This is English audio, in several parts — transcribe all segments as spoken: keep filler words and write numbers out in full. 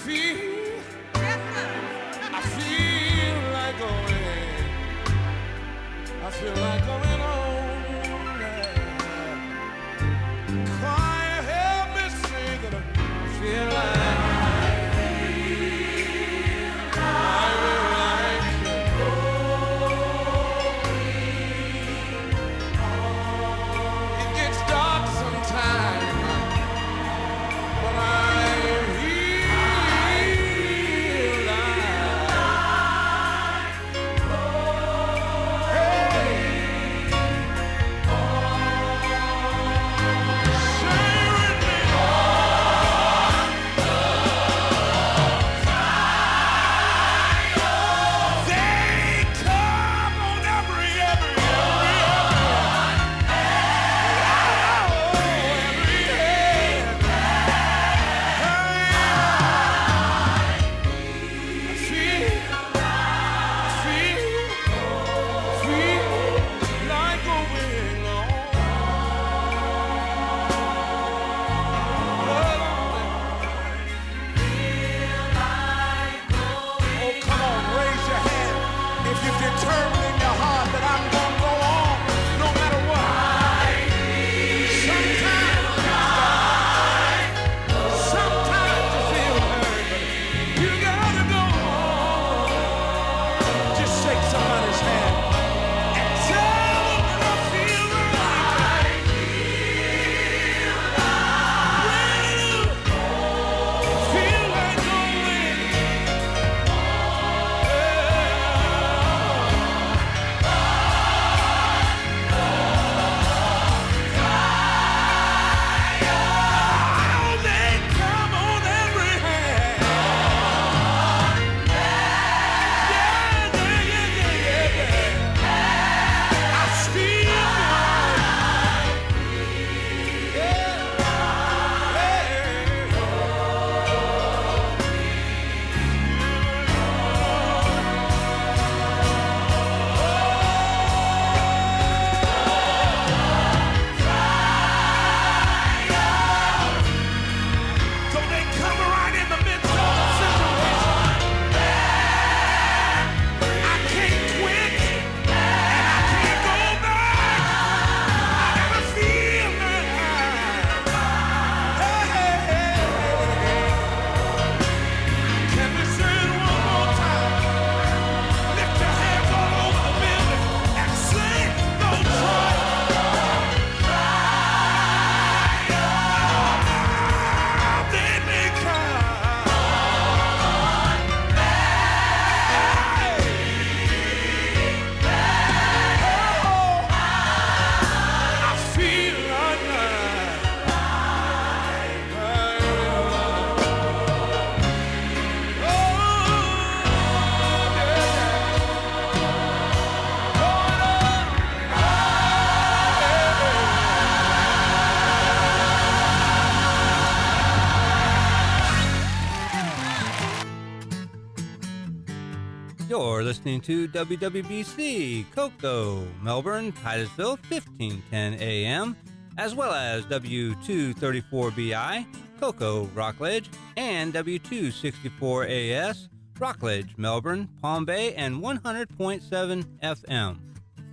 You're listening to W W B C, Cocoa, Melbourne, Titusville, fifteen ten A M, as well as W two thirty-four B I, Cocoa, Rockledge, and W two sixty-four A S, Rockledge, Melbourne, Palm Bay, and one hundred point seven F M.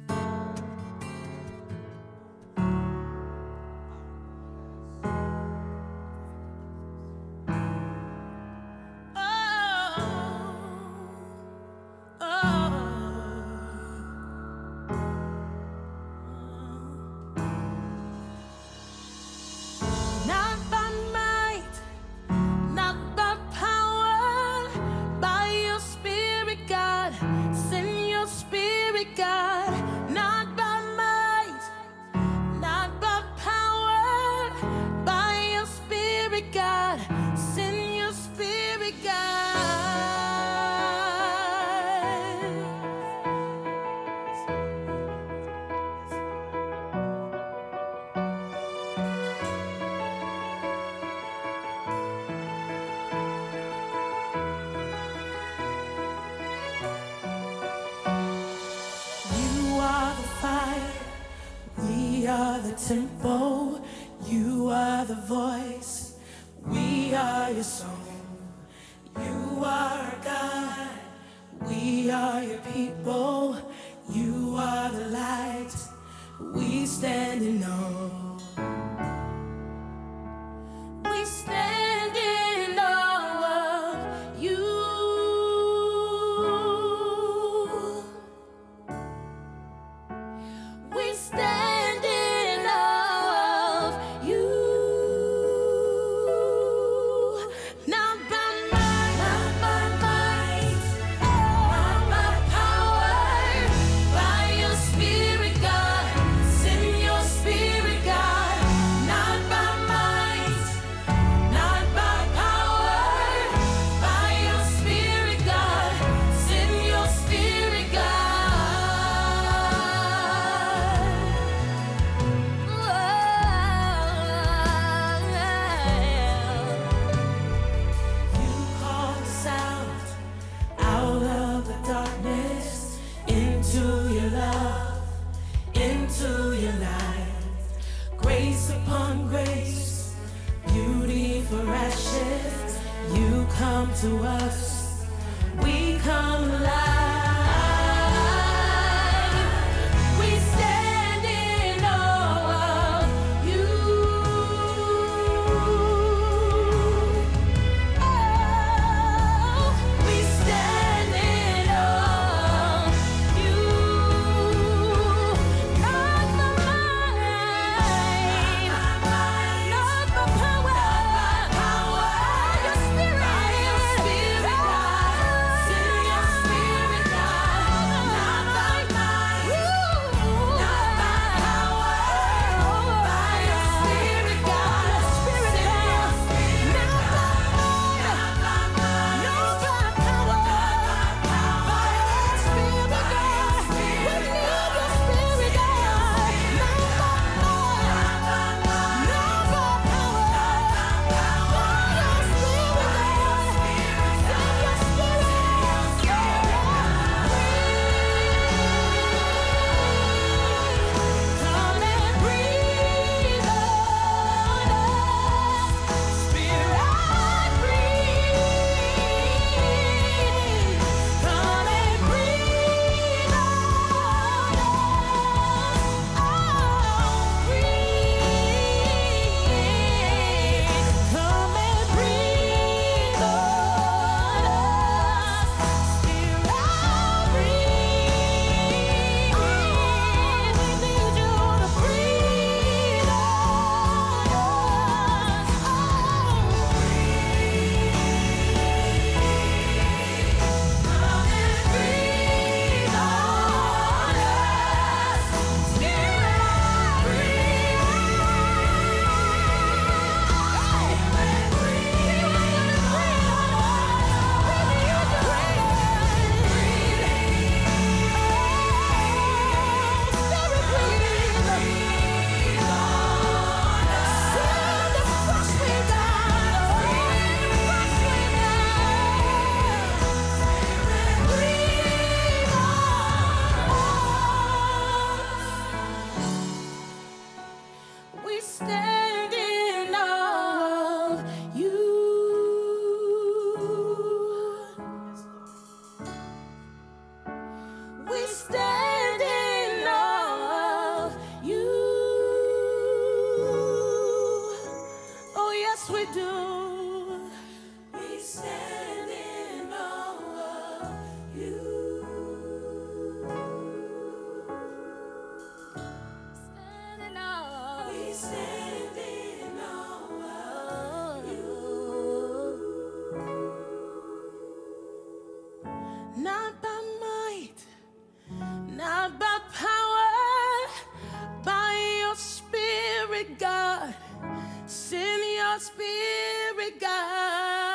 Tempo, you are the voice, we are your song. us. We come alive. We stand in awe of you. Oh, we stand in awe of you. Not by might, not by power, by your Spirit, God. Send your Spirit, God. Not by might, not by power, by your Spirit, God. Send your Spirit, not by might, not by power, by your Spirit, God. We need your Spirit, God. Not by might, not by power, by your Spirit, God. Send your Spirit, come and breathe on us. Spirit, breathe. Come and breathe on us. Oh, breathe. Come and breathe on us. Spirit, breathe. We need you to breathe on us. Oh, come and breathe on us. Spirit, breathe. We stand in awe of you. We stand in awe of you. Oh, yes, we do. We stand in awe of you. Stand in awe. We stand in awe of you. Not by might, not by power, by your Spirit, God. Send your Spirit, God.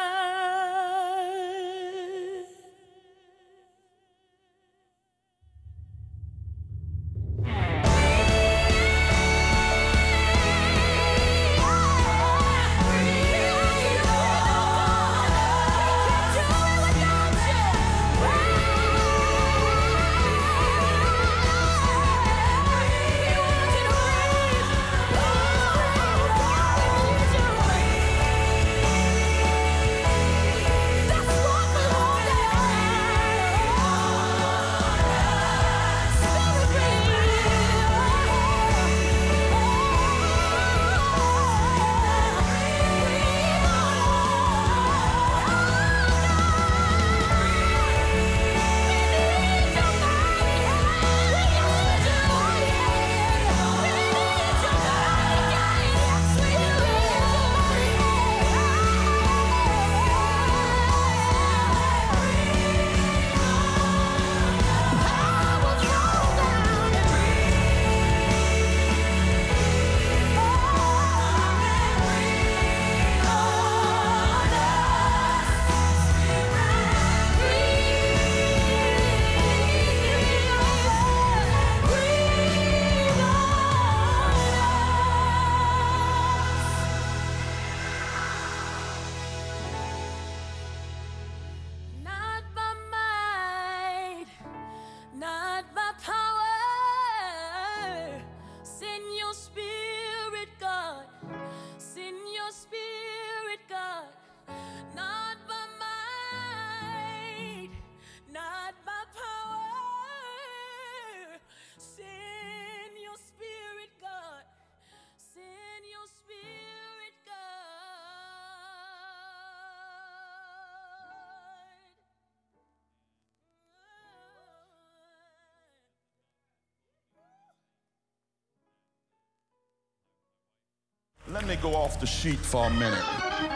Let me go off the sheet for a minute.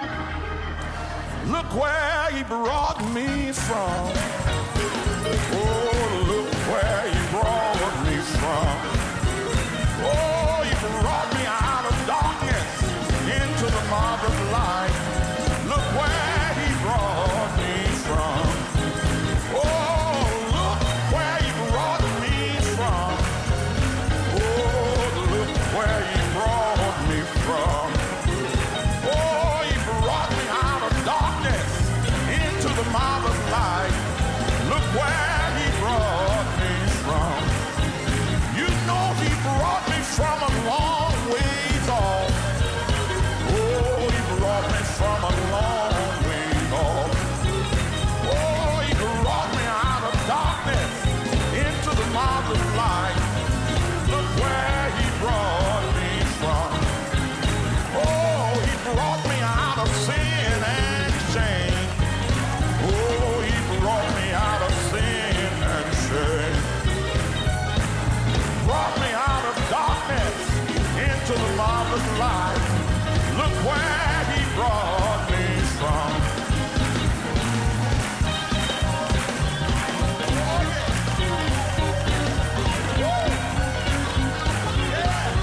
Look where he brought me from. Oh, look where he brought me from. Oh, he brought me out of darkness into the marvelous light. Look where he brought me from. Oh, look where he brought me from. Oh, look where he brought me from. Oh, he brought me out of darkness into the marvelous light. Look where he brought me from. You know he brought me from a long ways off. Oh, he brought me from a long ways off. Oh, he brought me out of darkness into the marvelous light. Look where he brought me from. Oh, he brought me out of sin and shame. Oh, he brought me out of sin and shame. Brought me out of darkness into the marvelous light. Look where he brought me from. Oh, yeah. Woo. Yeah.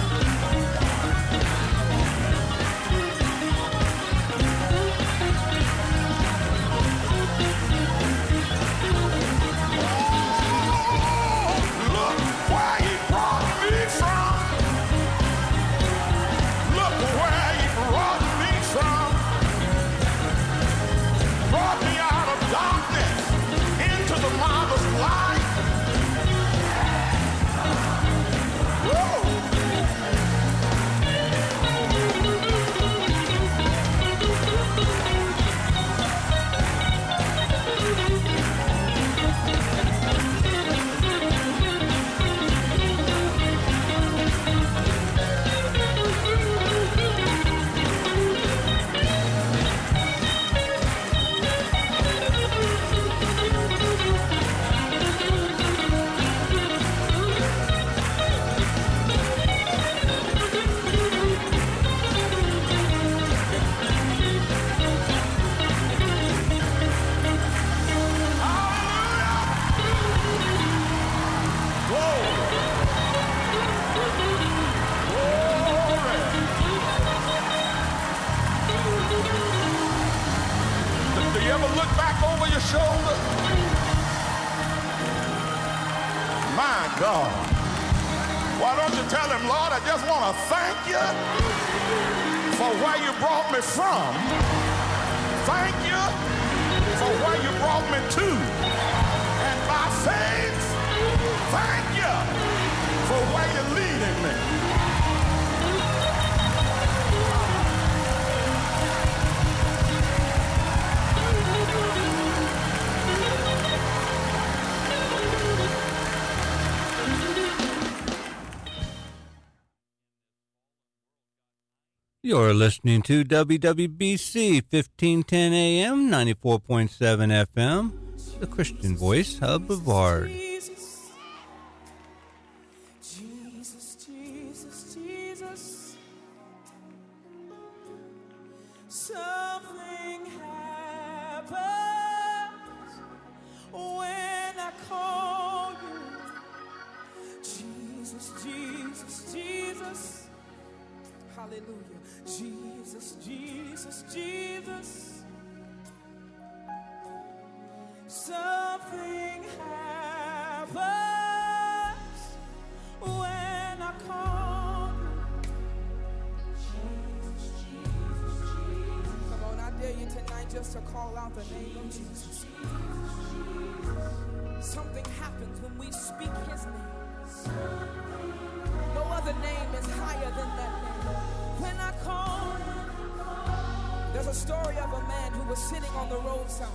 Look where he brought me from. Look where he brought me from. Brought me out of darkness into the marvelous light. Woo! Do you ever look back over your shoulder? My God. Why don't you tell him, Lord, I just want to thank you for where you brought me from. Thank you for where you brought me to. And by faith, thank you for where you're leading me. You're listening to W W B C fifteen ten A M, ninety-four point seven F M, the Christian Voice of Brevard. Jesus, Jesus, Jesus, Jesus. Something happens when I call you. Jesus, Jesus, Jesus. Hallelujah. Jesus, Jesus, Jesus. Something happens when I call you. Jesus, Jesus, Jesus. Come on, I dare you tonight just to call out the name of Jesus. Something happens when we speak his name. No other name is higher than that name. When I call, there's a story of a man who was sitting on the roadside.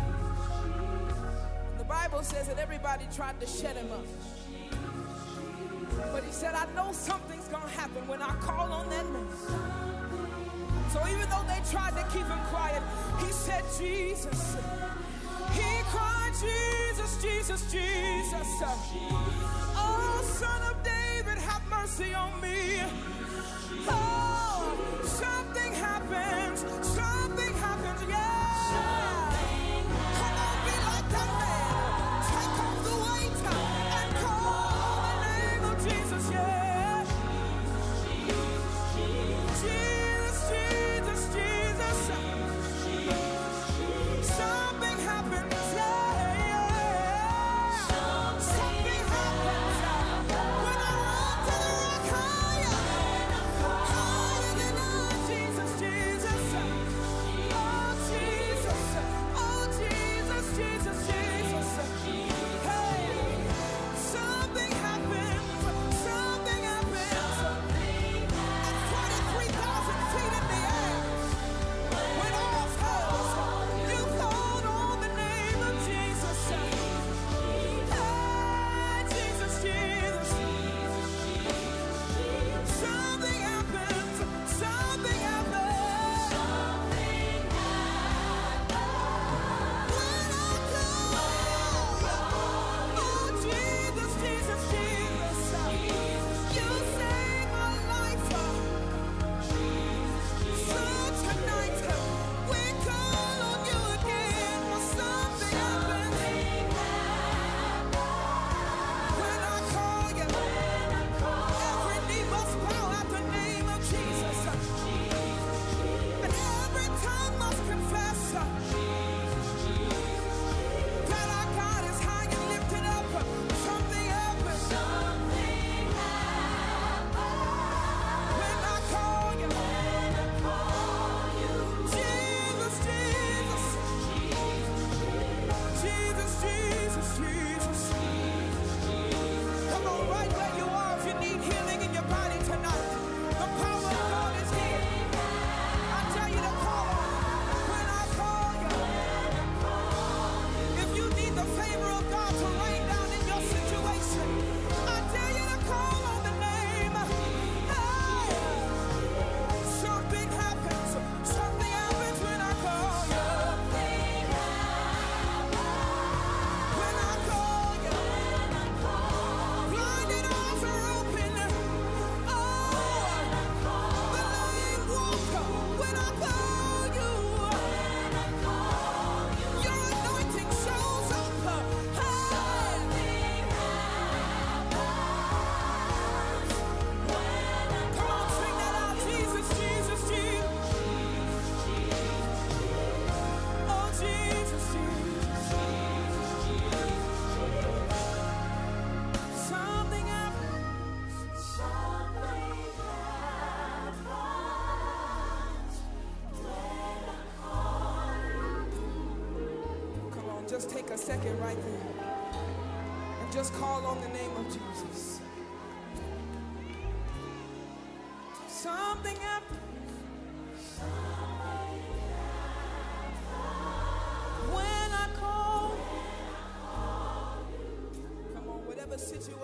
The Bible says that everybody tried to shut him up. But he said, I know something's going to happen when I call on that name. So even though they tried to keep him quiet, he said, Jesus. He cried, Jesus, Jesus, Jesus. Oh, Son of David, have mercy on me. Oh, something happens. Something happens. Yeah. Come on, be like that man. Take off the weight and call the name of Jesus. Yeah. Jesus, Jesus, Jesus. Something happens. Yeah, yeah. Something happens when I run to the rock higher, higher than I. Jesus, Jesus. Oh, Jesus. Oh, Jesus, Jesus, Jesus. Hey, something happens. Something happens. At forty-three thousand feet in the air, when all fails, you called on the name of Jesus. Hey, Jesus, Jesus. Something happens. Something happens. When I call, oh, Jesus, Jesus, Jesus. You saved my life. So tonight, we call on you again. Something happens when I call you. Every knee must bow at the name of Jesus, and every tongue must confess that our God is high and lifted up. Something happens when I call you. Jesus, Jesus. Jesus, Jesus, Jesus. Come on, right where you are, if you need healing in your body tonight. The power of God is here. I tell you to call on when I call you. If you need the favor of God to rain down in your situation, I tell you to call on the name. Hey, something happens. Something happens when I call you. When I call you, blinded eyes are open. Oh, the lame walk. When I call you, your anointing shows up. Hey, come on, sing that out. Jesus, Jesus, Jesus. Oh, Jesus, Jesus. Something happens. Come on, just take a second right there and just call on the name of Jesus. Something happens when I call. Come on, whatever situation